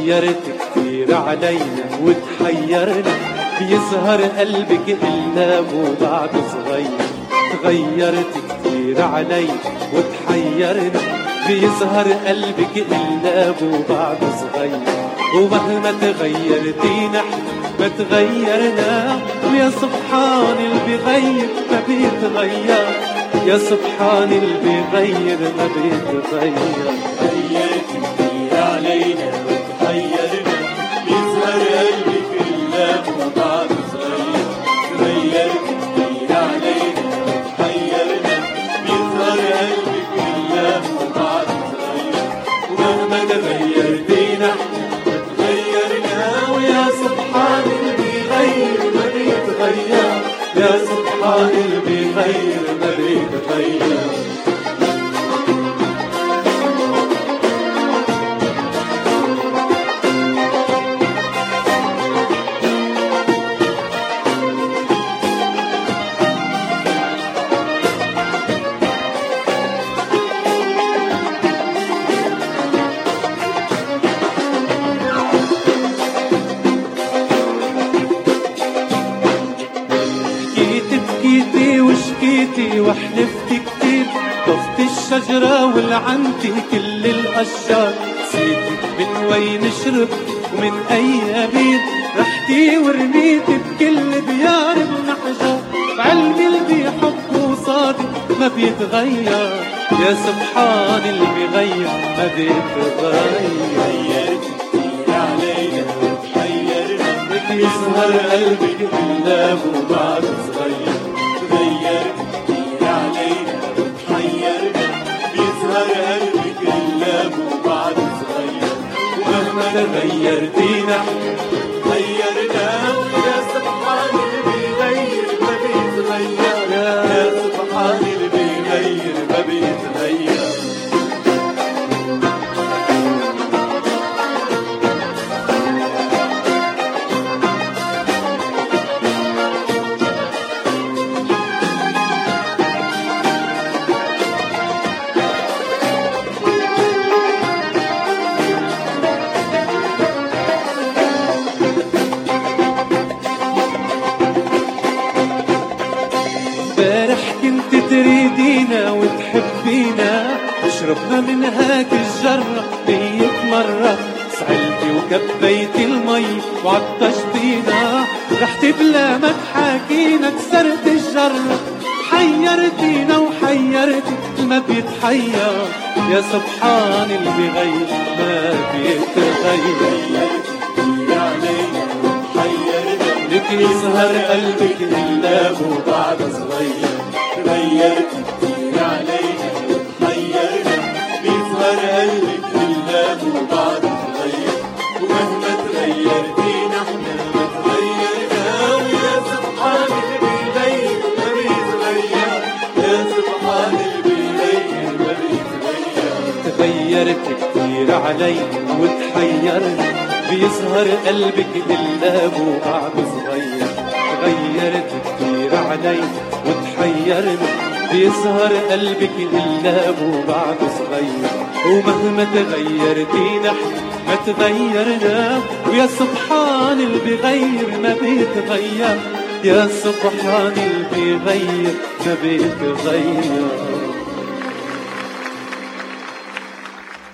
تغيرت كتير علينا وتحيرنا، بيظهر قلبك إلا وبعد صغير. تغيرت كتير علينا وتحيرنا، بيظهر قلبك إلا وبعد صغير. ومهما تغيرتي نحن ما تغيرنا، ويا سبحان اللي بيغير ما بيتغير، يا سبحان اللي بيغير ما بيتغير. غيرت كتير علينا وتحيرنا، بيظهر قلبك إلا وبعد صغير. غيرت كتير علينا وتحيرنا، بيظهر قلبك إلا وبعد صغير. ومهما تغيرتينا ما تغيرنا، ويا سبحان اللي بيغير ما بيتغير، يا سبحان اللي بيغير ما بيتغير. بكيتي وشكيتي وحلفتي كتير، طفت الشجرة ولعنتي كل الأشجار. نسيتي من وين شرب ومن أي بير، رحتي ورميتي بكل ديار النحجار. بعلمي اللي بيحب وصادق ما بيتغير، يا سبحان اللي بيغير ما بيتغير. غيرت كتير علينا وتحيرنا، يظهر قلبك إلا وبعد صغير. غيرت كتير علينا وتحيرنا، بيظهر قلبك إلا وبعد صغير. ومهما تغيرتينا غيرنا، يا سبحان اللي بيغير ما بيتغير، يا سبحان اللي بيغير ما بيتغير. كنت تريدينا وتحبينا، شربنا من هاك الجرة 100 مرة. سعلتي وكبيتي المي وعطشتينا، رحتي بلا ما تحاكينا كسرت الجرة. حيرتينا وحيرتي ما بيتحير، يا سبحان اللي بيغير ما بيتغير. لك يظهر قلبك إلا وبعد صغير. غيرت كتير علينا وتحيرنا، بيظهر قلبك إلا وبعد صغير. ومهما تغيرتينا احنا ما تغيرنا، ويا سبحان اللي بيغير ما بيتغير، يا سبحان اللي بيغير ما بيتغير. تغيرت كتير علينا وتحيرنا، بيظهر قلبك إلا وبعد صغير. تغيرت كتير علينا وتحيرنا، بيظهر قلبك إلا وبعد صغير. ومهما تغيرتينا ما تغيرنا، ويا سبحان اللي بيغير ما بيتغير، يا سبحان اللي بيغير ما بيتغير.